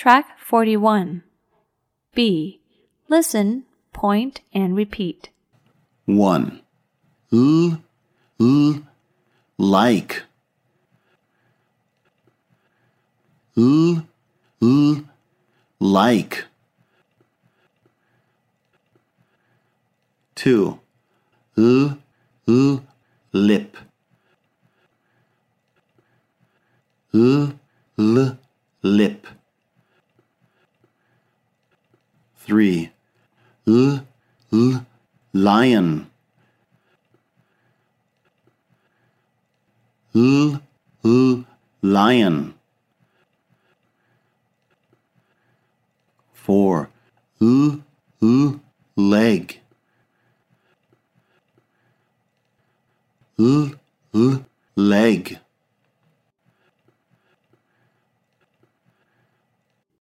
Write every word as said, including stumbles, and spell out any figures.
Track forty-one. B. Listen, point, and repeat. one. L, l, like. L, l, like. two. L, l, lip. L, l, lip. three. L, l, lion. L, l, lion. four. L, l, leg. L, l, leg.